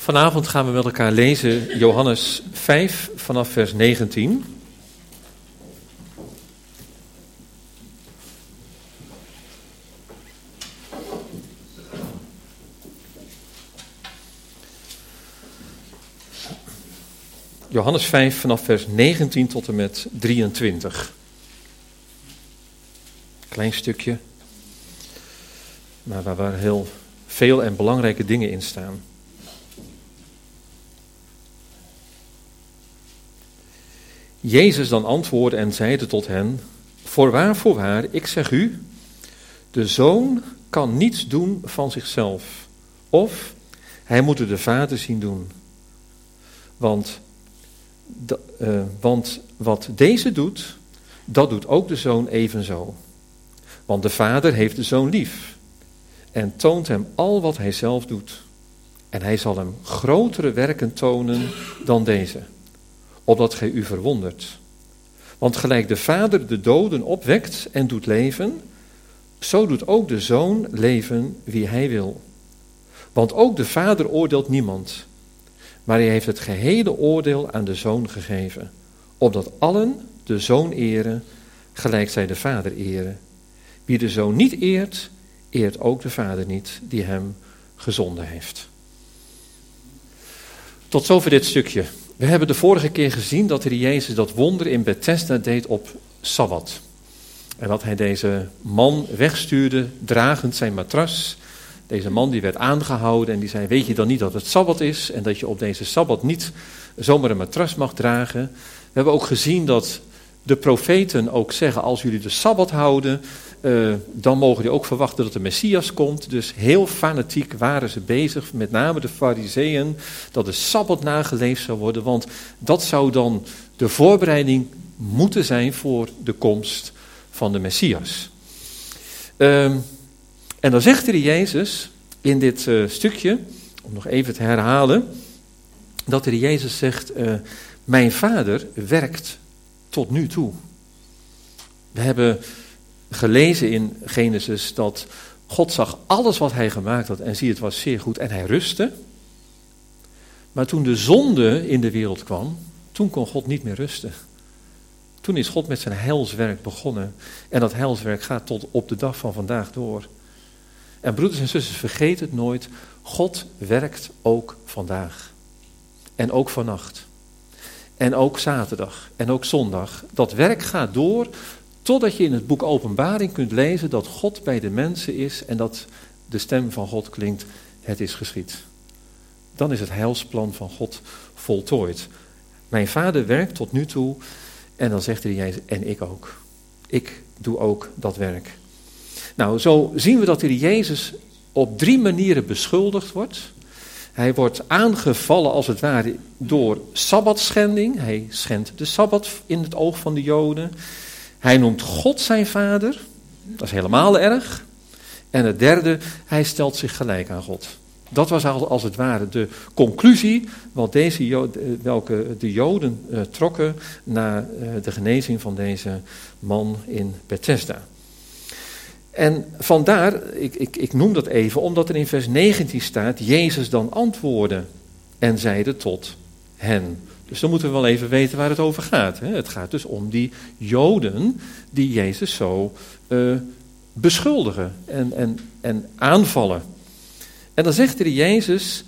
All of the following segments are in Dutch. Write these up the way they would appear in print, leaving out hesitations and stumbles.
Vanavond gaan we met elkaar lezen Johannes 5 vanaf vers 19. Johannes 5 vanaf vers 19 tot en met 23. Klein stukje, maar waar heel veel en belangrijke dingen in staan. Jezus dan antwoordde en zeide tot hen: voorwaar, ik zeg u, de Zoon kan niets doen van zichzelf, of hij moet het de Vader zien doen. Want wat deze doet, dat doet ook de Zoon evenzo. Want de Vader heeft de Zoon lief en toont hem al wat hij zelf doet. En hij zal hem grotere werken tonen dan deze, opdat gij u verwondert. Want gelijk de Vader de doden opwekt en doet leven, zo doet ook de Zoon leven wie hij wil. Want ook de Vader oordeelt niemand, maar hij heeft het gehele oordeel aan de Zoon gegeven, opdat allen de Zoon eren, gelijk zij de Vader eren. Wie de Zoon niet eert, eert ook de Vader niet, die hem gezonden heeft. Tot zover dit stukje. We hebben de vorige keer gezien dat de Heer Jezus dat wonder in Bethesda deed op Sabbat. En dat hij deze man wegstuurde, dragend zijn matras. Deze man die werd aangehouden en die zei: weet je dan niet dat het Sabbat is en dat je op deze Sabbat niet zomaar een matras mag dragen? We hebben ook gezien dat de profeten ook zeggen: als jullie de Sabbat houden, dan mogen jullie ook verwachten dat de Messias komt. Dus heel fanatiek waren ze bezig, met name de Farizeeën, dat de Sabbat nageleefd zou worden. Want dat zou dan de voorbereiding moeten zijn voor de komst van de Messias. En dan zegt de Heer Jezus in dit stukje, om nog even te herhalen, dat de Heer Jezus zegt: mijn Vader werkt tot nu toe. We hebben gelezen in Genesis dat God zag alles wat hij gemaakt had en zie, het was zeer goed en hij rustte. Maar toen de zonde in de wereld kwam, toen kon God niet meer rusten. Toen is God met zijn heilswerk begonnen en dat heilswerk gaat tot op de dag van vandaag door. En broeders en zusters, vergeet het nooit, God werkt ook vandaag. En ook vannacht. En ook zaterdag. En ook zondag. Dat werk gaat door totdat je in het boek Openbaring kunt lezen dat God bij de mensen is en dat de stem van God klinkt: het is geschied. Dan is het heilsplan van God voltooid. Mijn Vader werkt tot nu toe en dan zegt de Heer Jezus: en ik ook. Ik doe ook dat werk. Nou, zo zien we dat de Heer Jezus op 3 manieren beschuldigd wordt. Hij wordt aangevallen als het ware door sabbatschending. Hij schendt de sabbat in het oog van de Joden. Hij noemt God zijn vader. Dat is helemaal erg. En het derde, hij stelt zich gelijk aan God. Dat was als het ware de conclusie welke de Joden trokken na de genezing van deze man in Bethesda. En vandaar, ik noem dat even, omdat er in vers 19 staat: Jezus dan antwoordde en zeide tot hen. Dus dan moeten we wel even weten waar het over gaat. Hè? Het gaat dus om die Joden die Jezus zo beschuldigen en aanvallen. En dan zegt de Jezus,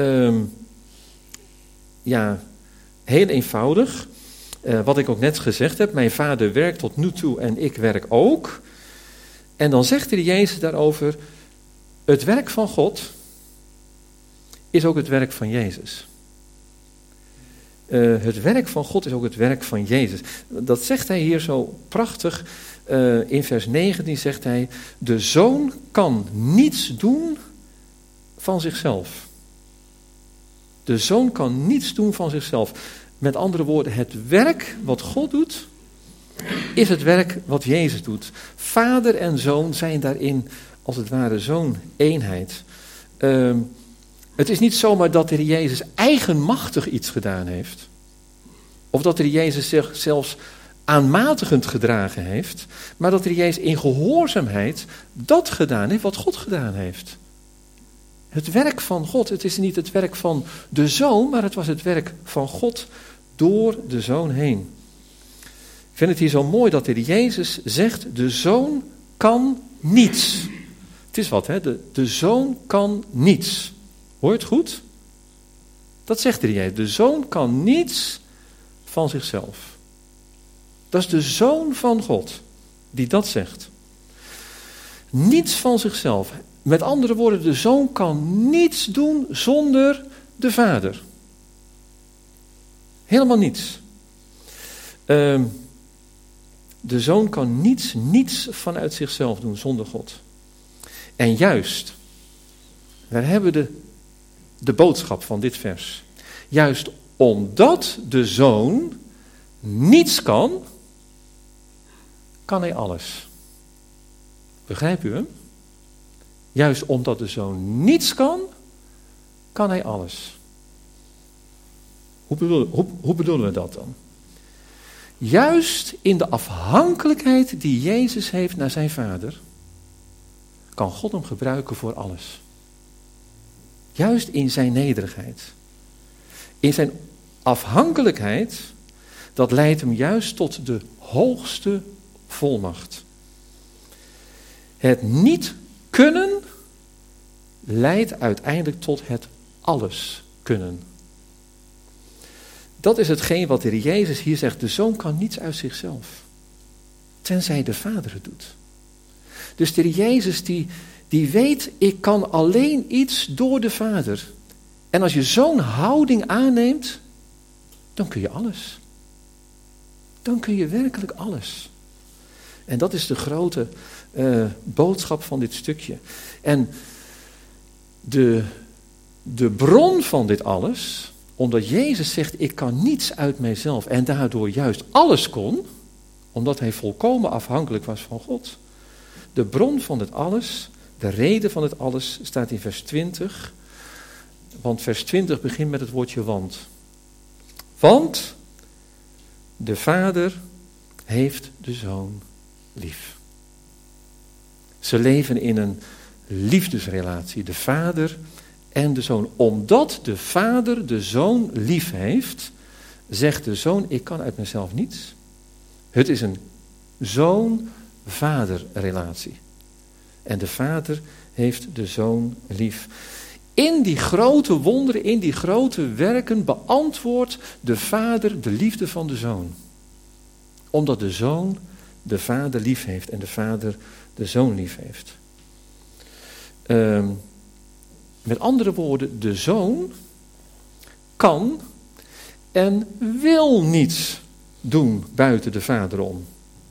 heel eenvoudig, wat ik ook net gezegd heb: mijn Vader werkt tot nu toe en ik werk ook. En dan zegt de Jezus daarover: het werk van God is ook het werk van Jezus. Het werk van God is ook het werk van Jezus. Dat zegt hij hier zo prachtig. In vers 19 zegt hij: de Zoon kan niets doen van zichzelf. De Zoon kan niets doen van zichzelf. Met andere woorden, het werk wat God doet, is het werk wat Jezus doet. Vader en Zoon zijn daarin als het ware zo'n eenheid. Het is niet zomaar dat de Heer Jezus eigenmachtig iets gedaan heeft. Of dat de Heer Jezus zich zelfs aanmatigend gedragen heeft. Maar dat de Heer Jezus in gehoorzaamheid dat gedaan heeft wat God gedaan heeft. Het werk van God, het is niet het werk van de Zoon, maar het was het werk van God door de Zoon heen. Ik vind het hier zo mooi dat de Heer Jezus zegt, de Zoon kan niets. Het is wat, hè? De Zoon kan niets. Hoor je het goed? Dat zegt de Heer Jezus. De Zoon kan niets van zichzelf. Dat is de Zoon van God die dat zegt. Niets van zichzelf. Met andere woorden, de Zoon kan niets doen zonder de Vader. Helemaal niets. De Zoon kan niets vanuit zichzelf doen zonder God. En juist, daar hebben we de boodschap van dit vers. Juist omdat de Zoon niets kan hij alles. Begrijpt u hem? Juist omdat de Zoon niets kan hij alles. Hoe bedoelen we dat dan? Juist in de afhankelijkheid die Jezus heeft naar zijn Vader, kan God hem gebruiken voor alles. Juist in zijn nederigheid. In zijn afhankelijkheid, dat leidt hem juist tot de hoogste volmacht. Het niet kunnen leidt uiteindelijk tot het alles kunnen. Dat is hetgeen wat de Heer Jezus hier zegt. De Zoon kan niets uit zichzelf. Tenzij de Vader het doet. Dus de Heer Jezus die weet, ik kan alleen iets door de Vader. En als je zo'n houding aanneemt, dan kun je alles. Dan kun je werkelijk alles. En dat is de grote boodschap van dit stukje. En de bron van dit alles, omdat Jezus zegt, ik kan niets uit mijzelf en daardoor juist alles kon, omdat hij volkomen afhankelijk was van God. De bron van het alles, de reden van het alles, staat in vers 20. Want vers 20 begint met het woordje want. Want de Vader heeft de Zoon lief. Ze leven in een liefdesrelatie, de Vader en de Zoon. Omdat de Vader de Zoon lief heeft, zegt de Zoon, ik kan uit mezelf niets. Het is een zoon-vader-relatie. En de Vader heeft de Zoon lief. In die grote wonderen, in die grote werken beantwoordt de Vader de liefde van de Zoon. Omdat de Zoon de Vader lief heeft en de Vader de Zoon lief heeft. Met andere woorden, de Zoon kan en wil niets doen buiten de Vader om.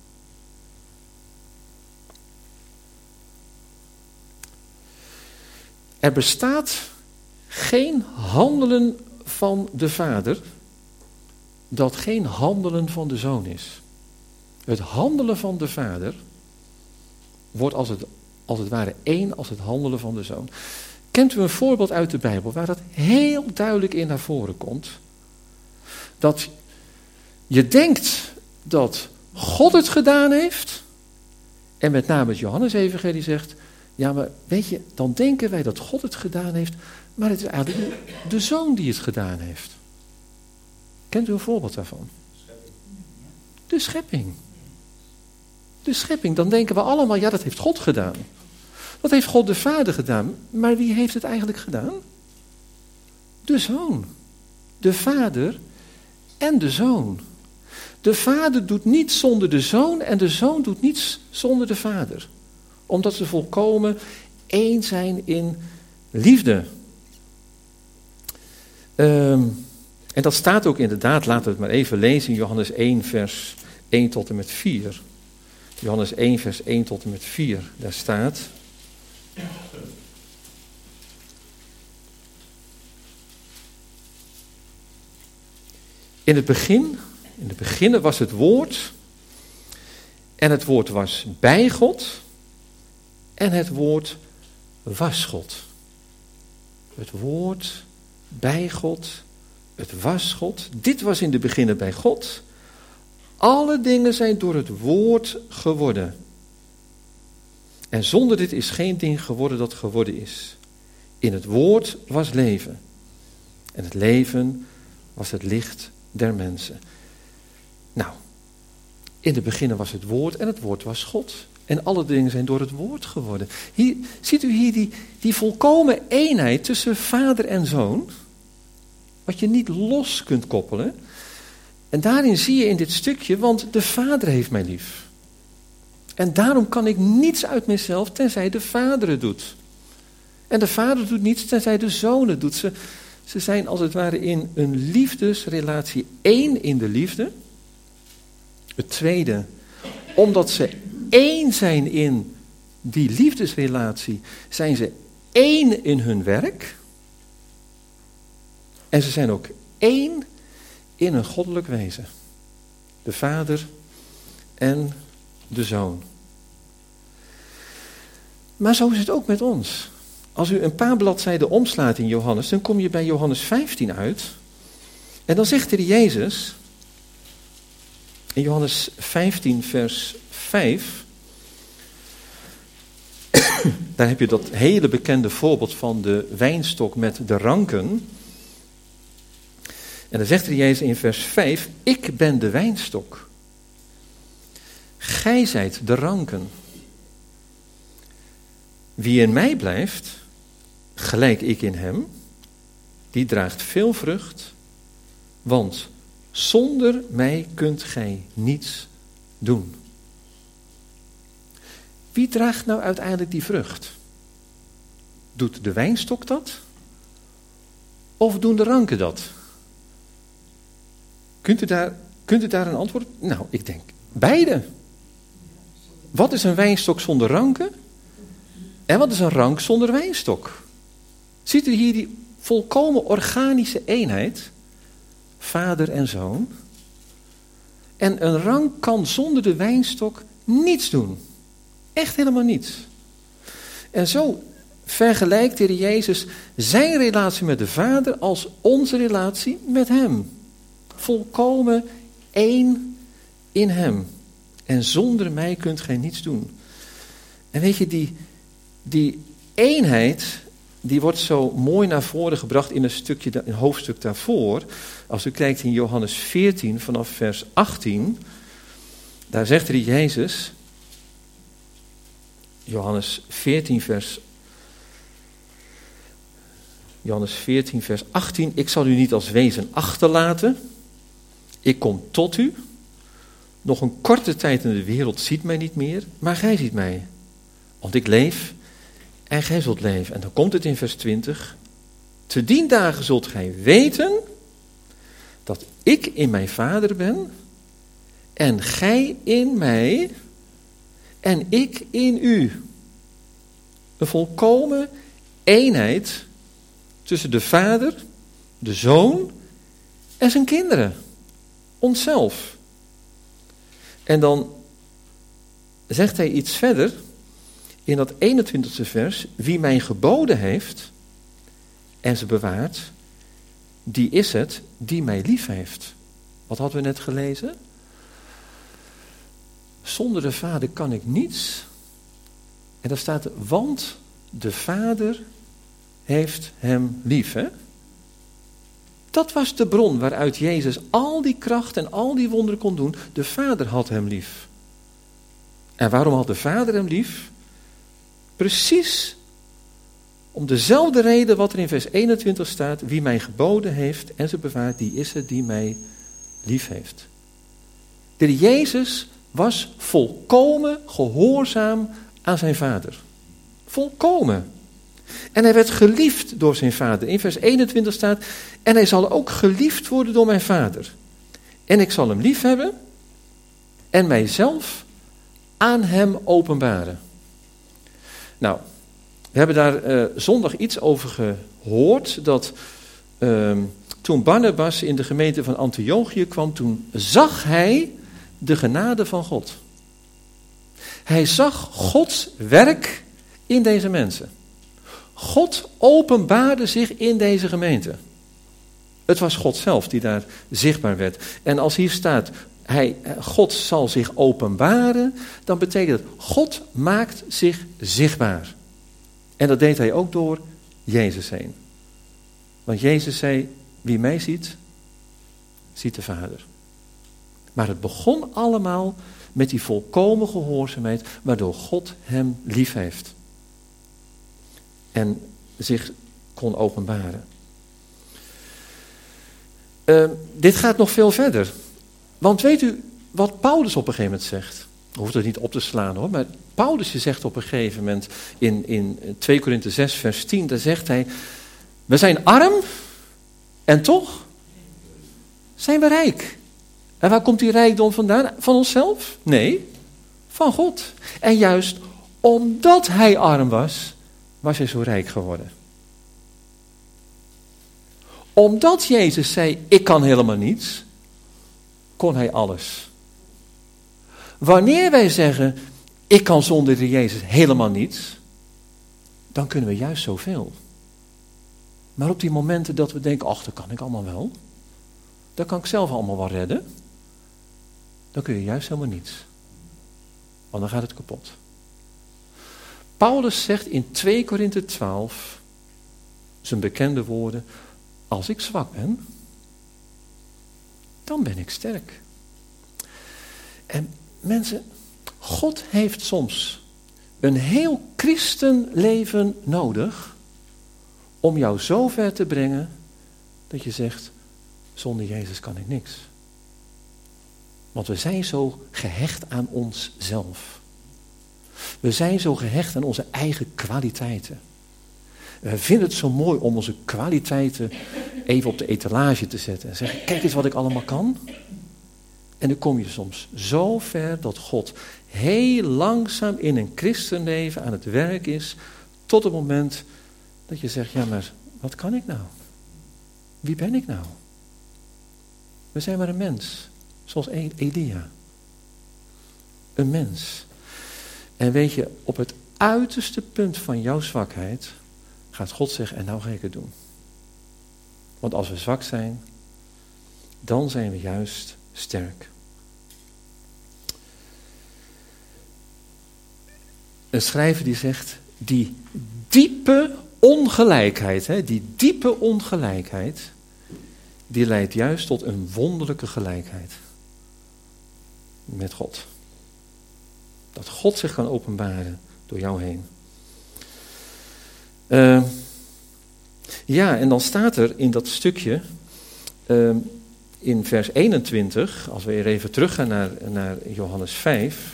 Er bestaat geen handelen van de Vader dat geen handelen van de Zoon is. Het handelen van de Vader wordt als het ware één als het handelen van de Zoon. Kent u een voorbeeld uit de Bijbel waar dat heel duidelijk in naar voren komt? Dat je denkt dat God het gedaan heeft, en met name het Johannes-evangelie zegt, ja, maar weet je, dan denken wij dat God het gedaan heeft, maar het is eigenlijk de Zoon die het gedaan heeft. Kent u een voorbeeld daarvan? De schepping. De schepping, dan denken we allemaal, ja, dat heeft God gedaan. Dat heeft God de Vader gedaan, maar wie heeft het eigenlijk gedaan? De Zoon. De Vader en de Zoon. De Vader doet niets zonder de Zoon en de Zoon doet niets zonder de Vader. Omdat ze volkomen één zijn in liefde. En dat staat ook inderdaad, laten we het maar even lezen in Johannes 1 vers 1 tot en met 4. Johannes 1 vers 1 tot en met 4, daar staat. In het begin was het woord, en het woord was bij God, en het woord was God. Het woord bij God, het was God. Dit was in het begin bij God. Alle dingen zijn door het woord geworden. En zonder dit is geen ding geworden dat geworden is. In het woord was leven. En het leven was het licht der mensen. Nou, in het begin was het woord en het woord was God. En alle dingen zijn door het woord geworden. Hier, ziet u hier die volkomen eenheid tussen vader en zoon. Wat je niet los kunt koppelen. En daarin zie je in dit stukje, want de vader heeft mij lief. En daarom kan ik niets uit mezelf tenzij de vader het doet. En de vader doet niets tenzij de zoon het doet. Ze zijn als het ware in een liefdesrelatie één in de liefde. Het tweede, omdat ze één zijn in die liefdesrelatie, zijn ze één in hun werk. En ze zijn ook één in een goddelijk wezen. De vader en de zoon. Maar zo is het ook met ons. Als u een paar bladzijden omslaat in Johannes, dan kom je bij Johannes 15 uit. En dan zegt er Jezus, in Johannes 15 vers 5, daar heb je dat hele bekende voorbeeld van de wijnstok met de ranken. En dan zegt er Jezus in vers 5, ik ben de wijnstok. Gij zijt de ranken. Wie in mij blijft, gelijk ik in hem, die draagt veel vrucht, want zonder mij kunt gij niets doen. Wie draagt nou uiteindelijk die vrucht? Doet de wijnstok dat? Of doen de ranken dat? Kunt u daar een antwoord op? Nou, ik denk beide. Wat is een wijnstok zonder ranken? En wat is een rank zonder wijnstok? Ziet u hier die volkomen organische eenheid? Vader en zoon. En een rank kan zonder de wijnstok niets doen. Echt helemaal niets. En zo vergelijkt de Heer Jezus zijn relatie met de Vader als onze relatie met hem. Volkomen één in hem. En zonder mij kunt gij niets doen. En weet je, die eenheid, die wordt zo mooi naar voren gebracht in een hoofdstuk daarvoor. Als u kijkt in Johannes 14 vanaf vers 18, daar zegt er Jezus, Johannes 14 vers 18, ik zal u niet als wezen achterlaten, ik kom tot u. Nog een korte tijd in de wereld ziet mij niet meer, maar gij ziet mij. Want ik leef en gij zult leven. En dan komt het in vers 20. Te dien dagen zult gij weten dat ik in mijn Vader ben en gij in mij en ik in u. Een volkomen eenheid tussen de Vader, de Zoon en zijn kinderen. Onszelf. En dan zegt hij iets verder in dat 21e vers. Wie mij geboden heeft en ze bewaart, die is het die mij lief heeft. Wat hadden we net gelezen? Zonder de Vader kan ik niets. En daar staat, want de Vader heeft hem lief. Hè? Dat was de bron waaruit Jezus al die kracht en al die wonderen kon doen. De Vader had hem lief. En waarom had de Vader hem lief? Precies om dezelfde reden wat er in vers 21 staat. Wie mij geboden heeft en ze bewaart, die is het die mij lief heeft. De Jezus was volkomen gehoorzaam aan zijn Vader. Volkomen. En hij werd geliefd door zijn Vader. In vers 21 staat, en hij zal ook geliefd worden door mijn Vader. En ik zal hem lief hebben en mijzelf aan hem openbaren. Nou, we hebben daar zondag iets over gehoord, dat toen Barnabas in de gemeente van Antiochië kwam, toen zag hij de genade van God. Hij zag Gods werk in deze mensen. God openbaarde zich in deze gemeente. Het was God zelf die daar zichtbaar werd. En als hier staat, God zal zich openbaren, dan betekent het, God maakt zich zichtbaar. En dat deed hij ook door Jezus heen. Want Jezus zei, wie mij ziet, ziet de Vader. Maar het begon allemaal met die volkomen gehoorzaamheid, waardoor God hem lief heeft. En zich kon openbaren. Dit gaat nog veel verder. Want weet u wat Paulus op een gegeven moment zegt? Je hoeft het niet op te slaan hoor, maar Paulus zegt op een gegeven moment in 2 Korinthe 6 vers 10, daar zegt hij, we zijn arm en toch zijn we rijk. En waar komt die rijkdom vandaan? Van onszelf? Nee, van God. En juist omdat hij arm was, was hij zo rijk geworden. Omdat Jezus zei, ik kan helemaal niets, kon hij alles. Wanneer wij zeggen, ik kan zonder de Jezus helemaal niets, dan kunnen we juist zoveel. Maar op die momenten dat we denken, ach, dat kan ik allemaal wel. Dat kan ik zelf allemaal wel redden. Dan kun je juist helemaal niets. Want dan gaat het kapot. Paulus zegt in 2 Korinthe 12, zijn bekende woorden, als ik zwak ben, dan ben ik sterk. En mensen, God heeft soms een heel christenleven nodig om jou zo ver te brengen dat je zegt, zonder Jezus kan ik niks. Want we zijn zo gehecht aan onszelf. We zijn zo gehecht aan onze eigen kwaliteiten. We vinden het zo mooi om onze kwaliteiten even op de etalage te zetten. En zeggen, kijk eens wat ik allemaal kan. En dan kom je soms zo ver dat God heel langzaam in een christenleven aan het werk is. Tot het moment dat je zegt, ja maar wat kan ik nou? Wie ben ik nou? We zijn maar een mens. Zoals Elia. Een mens. En weet je, op het uiterste punt van jouw zwakheid gaat God zeggen, en nou ga ik het doen. Want als we zwak zijn, dan zijn we juist sterk. Een schrijver die zegt, die diepe ongelijkheid, die leidt juist tot een wonderlijke gelijkheid met God. Dat God zich kan openbaren door jou heen. Ja, en dan staat er in dat stukje, in vers 21, als we weer even teruggaan naar Johannes 5.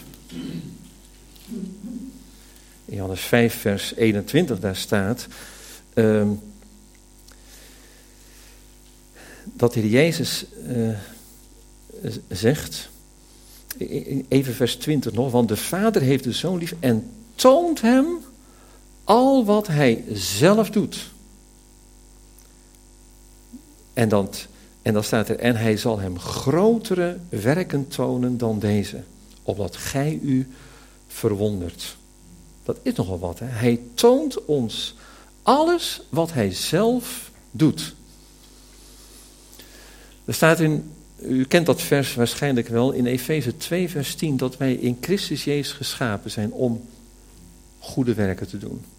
In Johannes 5 vers 21, daar staat dat de Heer Jezus zegt, even vers 20 nog, want de Vader heeft de Zoon lief en toont hem al wat hij zelf doet. En dan staat er, en hij zal hem grotere werken tonen dan deze, opdat gij u verwondert. Dat is nogal wat, hè? Hij toont ons alles wat hij zelf doet. Er staat u kent dat vers waarschijnlijk wel, in Efeze 2 vers 10, dat wij in Christus Jezus geschapen zijn om goede werken te doen.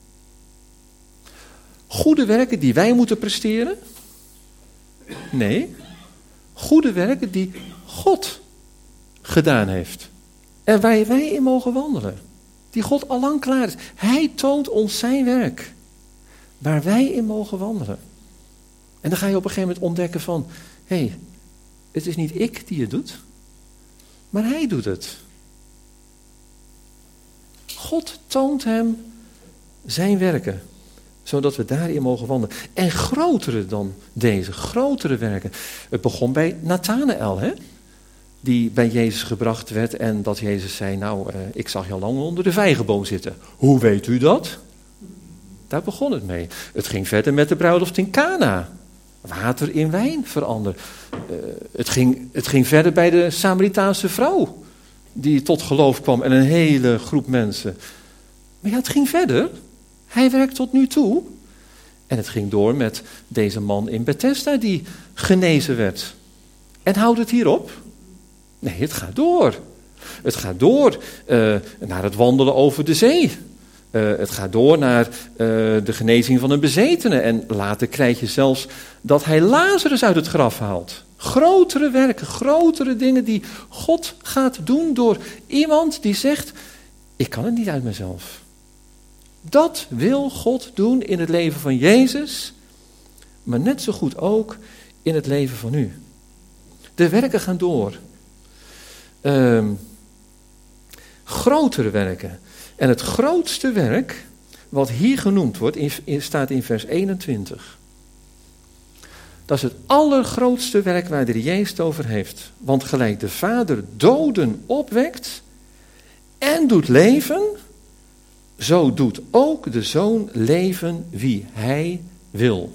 Goede werken die wij moeten presteren? Nee, goede werken die God gedaan heeft. En waar wij in mogen wandelen. Die God al lang klaar is. Hij toont ons zijn werk. Waar wij in mogen wandelen. En dan ga je op een gegeven moment ontdekken van, hé, het is niet ik die het doet, maar hij doet het. God toont hem zijn werken, zodat we daarin mogen wandelen. En grotere dan deze, grotere werken. Het begon bij Nathanael, hè? Die bij Jezus gebracht werd en dat Jezus zei, nou, ik zag je al lang onder de vijgenboom zitten. Hoe weet u dat? Daar begon het mee. Het ging verder met de bruiloft in Cana. Water in wijn veranderd. Het ging verder bij de Samaritaanse vrouw, die tot geloof kwam en een hele groep mensen. Maar ja, het ging verder. Hij werkt tot nu toe. En het ging door met deze man in Bethesda die genezen werd. En houdt het hierop? Nee, het gaat door. Het gaat door naar het wandelen over de zee. Het gaat door naar de genezing van een bezetene. En later krijg je zelfs dat hij Lazarus uit het graf haalt. Grotere werken, grotere dingen die God gaat doen door iemand die zegt, ik kan het niet uit mezelf. Dat wil God doen in het leven van Jezus, maar net zo goed ook in het leven van u. De werken gaan door. Grotere werken. En het grootste werk, wat hier genoemd wordt, staat in vers 21. Dat is het allergrootste werk waar de Jezus het over heeft. Want gelijk de Vader doden opwekt en doet leven, zo doet ook de Zoon leven wie hij wil.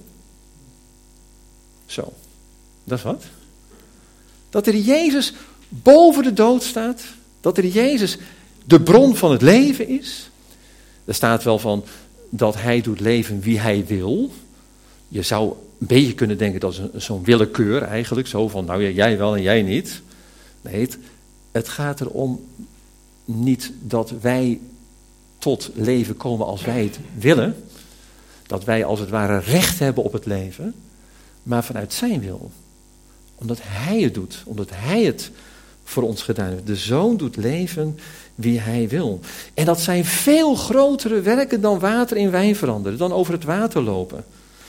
Zo, dat is wat. Dat er Jezus boven de dood staat, dat er Jezus de bron van het leven is. Er staat wel van dat hij doet leven wie hij wil. Je zou een beetje kunnen denken dat is zo'n willekeur eigenlijk. Zo van, nou ja, jij wel en jij niet. Nee, het gaat erom niet dat wij tot leven komen als wij het willen. Dat wij als het ware recht hebben op het leven. Maar vanuit zijn wil. Omdat hij het doet. Omdat hij het voor ons gedaan heeft. De Zoon doet leven wie hij wil. En dat zijn veel grotere werken dan water in wijn veranderen. Dan over het water lopen.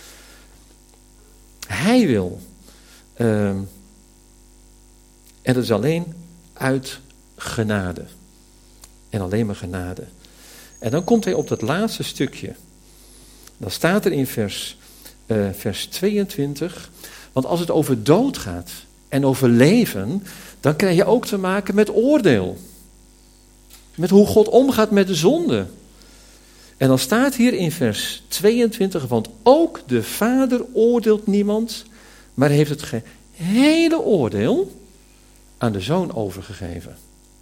Hij wil. En dat is alleen uit genade. En alleen maar genade. En dan komt hij op dat laatste stukje. Dan staat er in vers 22. Want als het over dood gaat en over leven, dan krijg je ook te maken met oordeel. Met hoe God omgaat met de zonde. En dan staat hier in vers 22, want ook de Vader oordeelt niemand, maar heeft het gehele oordeel aan de Zoon overgegeven.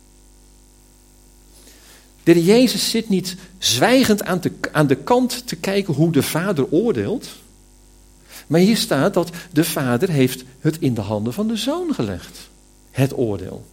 De Heer Jezus zit niet zwijgend aan de kant te kijken hoe de Vader oordeelt. Maar hier staat dat de Vader heeft het in de handen van de Zoon gelegd. Het oordeel.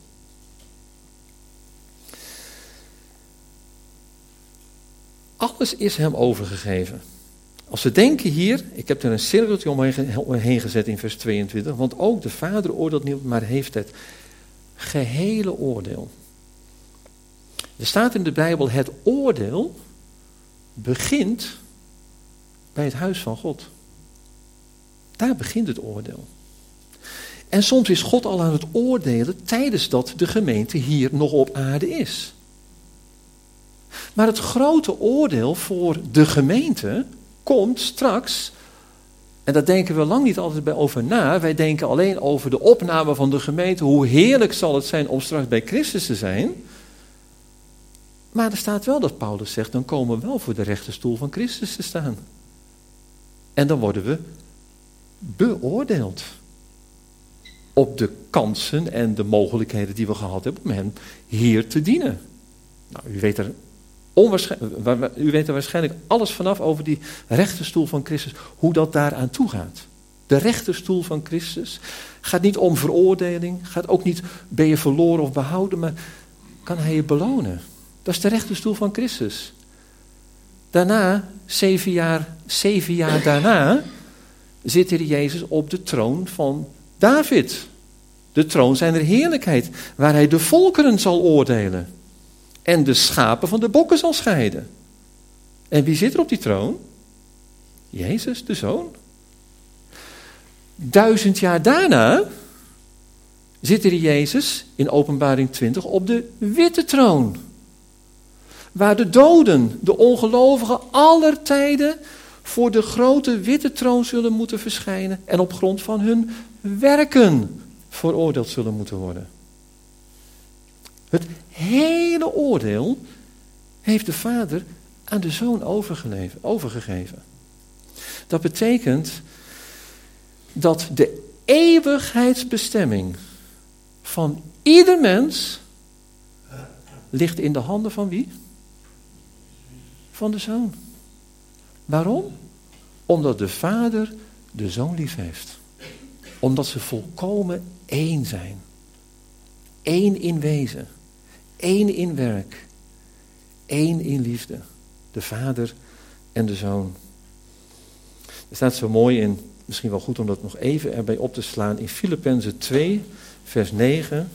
Alles is hem overgegeven. Als we denken hier, ik heb er een cirkeltje omheen gezet in vers 22, want ook de Vader oordeelt niet, maar heeft het gehele oordeel. Er staat in de Bijbel, het oordeel begint bij het huis van God. Daar begint het oordeel. En soms is God al aan het oordelen tijdens dat de gemeente hier nog op aarde is. Maar het grote oordeel voor de gemeente komt straks, en daar denken we lang niet altijd bij over na. Wij denken alleen over de opname van de gemeente. Hoe heerlijk zal het zijn om straks bij Christus te zijn. Maar er staat wel dat Paulus zegt, dan komen we wel voor de rechterstoel van Christus te staan. En dan worden we beoordeeld. Op de kansen en de mogelijkheden die we gehad hebben om hem hier te dienen. Nou, u weet er waarschijnlijk alles vanaf over die rechterstoel van Christus. Hoe dat daaraan toe gaat. De rechterstoel van Christus gaat niet om veroordeling. Gaat ook niet ben je verloren of behouden. Maar kan hij je belonen. Dat is de rechterstoel van Christus. Daarna, 7 jaar daarna, zit er Jezus op de troon van David. De troon zijner heerlijkheid, waar hij de volkeren zal oordelen. En de schapen van de bokken zal scheiden. En wie zit er op die troon? Jezus, de Zoon. 1000 jaar daarna zit er Jezus in Openbaring 20 op de witte troon. Waar de doden, de ongelovigen aller tijden voor de grote witte troon zullen moeten verschijnen. En op grond van hun werken veroordeeld zullen moeten worden. Het hele oordeel heeft de Vader aan de Zoon overgegeven. Dat betekent dat de eeuwigheidsbestemming van ieder mens ligt in de handen van wie? Van de Zoon. Waarom? Omdat de Vader de Zoon lief heeft. Omdat ze volkomen één zijn. Eén in wezen. Eén in werk. Eén in liefde. de Vader en de Zoon. Er staat zo mooi in, misschien wel goed om dat nog even erbij op te slaan, in Filippenzen 2, vers 9.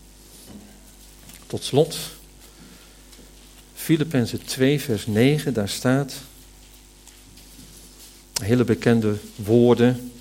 Tot slot, Filippenzen 2, vers 9, daar staat hele bekende woorden.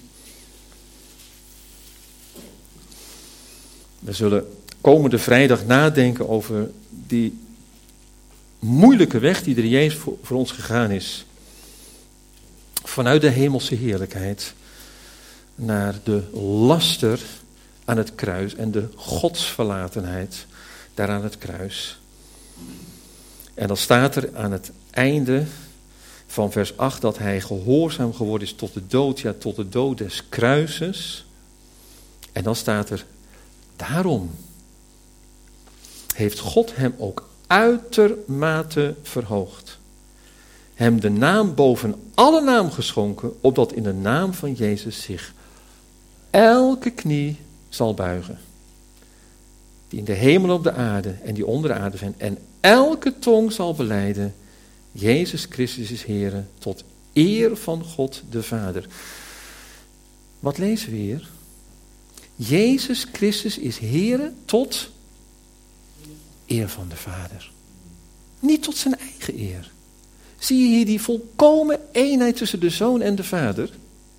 We zullen komende vrijdag nadenken over die moeilijke weg die de Jezus voor ons gegaan is. Vanuit de hemelse heerlijkheid naar de laster aan het kruis en de godsverlatenheid daar aan het kruis. En dan staat er aan het einde van vers 8 dat hij gehoorzaam geworden is tot de dood, ja tot de dood des kruises. En dan staat er, daarom heeft God hem ook uitermate verhoogd. Hem de naam boven alle naam geschonken, opdat in de naam van Jezus zich elke knie zal buigen. Die in de hemel en op de aarde en die onder de aarde zijn. En elke tong zal belijden, Jezus Christus is Heer, tot eer van God de Vader. Wat lezen we hier? Jezus Christus is Heer tot eer van de Vader. Niet tot zijn eigen eer. Zie je hier die volkomen eenheid tussen de Zoon en de Vader?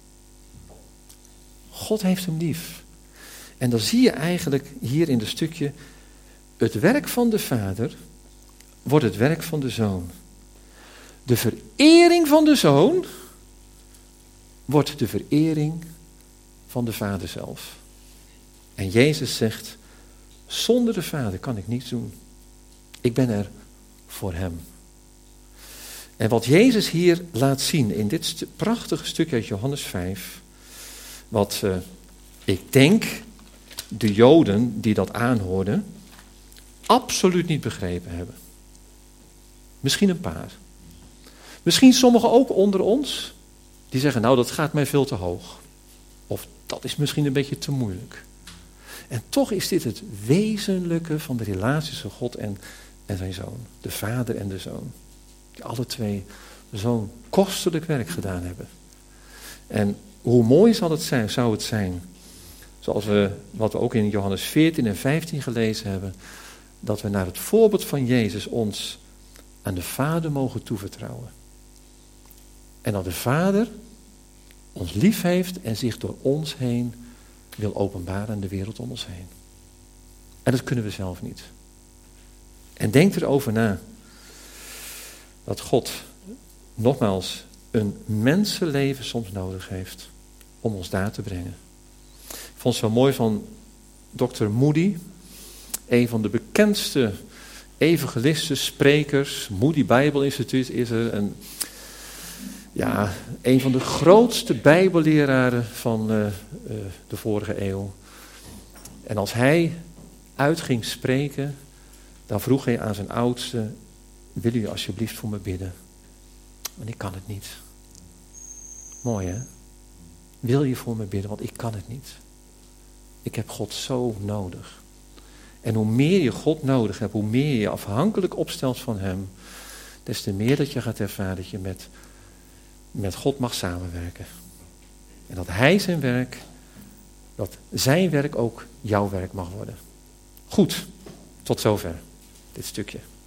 God heeft hem lief. En dan zie je eigenlijk hier in het stukje, het werk van de Vader wordt het werk van de Zoon. De verering van de Zoon wordt de verering van de Vader zelf. En Jezus zegt, zonder de Vader kan ik niets doen. Ik ben er voor hem. En wat Jezus hier laat zien in dit prachtige stukje uit Johannes 5, wat ik denk de Joden die dat aanhoorden, absoluut niet begrepen hebben. Misschien een paar. Misschien sommigen ook onder ons, die zeggen, nou dat gaat mij veel te hoog. Of dat is misschien een beetje te moeilijk. En toch is dit het wezenlijke van de relatie tussen God en zijn Zoon. De Vader en de Zoon. Die alle twee zo'n kostelijk werk gedaan hebben. En hoe mooi zou het zijn, zoals wat we ook in Johannes 14 en 15 gelezen hebben, dat we naar het voorbeeld van Jezus ons aan de Vader mogen toevertrouwen. En dat de Vader ons lief heeft en zich door ons heen wil openbaren aan de wereld om ons heen. En dat kunnen we zelf niet. En denk erover na dat God nogmaals een mensenleven soms nodig heeft om ons daar te brengen. Ik vond het zo mooi van Dr. Moody, een van de bekendste evangelisten, sprekers. Moody Bijbelinstituut is er een van de grootste bijbelleraren van de vorige eeuw. En als hij uit ging spreken, dan vroeg hij aan zijn oudste, wil u alsjeblieft voor me bidden? Want ik kan het niet. Mooi hè? Wil je voor me bidden? Want ik kan het niet. Ik heb God zo nodig. En hoe meer je God nodig hebt, hoe meer je je afhankelijk opstelt van hem, des te meer dat je gaat ervaren dat je met God mag samenwerken. En dat hij dat zijn werk ook jouw werk mag worden. Goed, tot zover dit stukje.